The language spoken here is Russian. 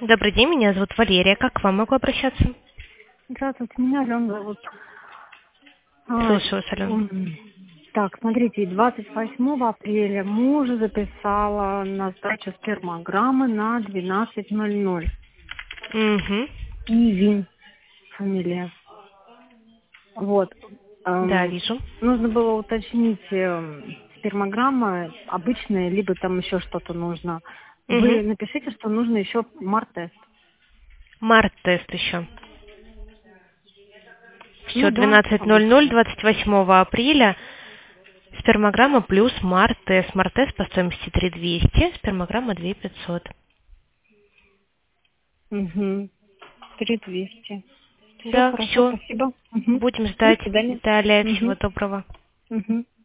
Добрый день, меня зовут Валерия. Как к вам могу обращаться? Здравствуйте, меня Алена зовут. Слушаю вас, Алена. Так, смотрите, 28 апреля мужа записала на сдачу спермограммы на 12:00. Угу. Ивин фамилия. Вот. Да, вижу. Нужно было уточнить, спермограмма обычная, либо там еще что-то нужно. Угу. Вы напишите, что нужно еще МАР-тест. Март-тест еще. Все, Ну да, 12:00, обычно. 28 апреля. Спермограмма плюс Март-тест. Март-тест по стоимости 3200, спермограмма 2500. Угу. 3200. Все Да, хорошо, все. спасибо. Будем До ждать. свидания. Далее, всего Угу. доброго. Угу.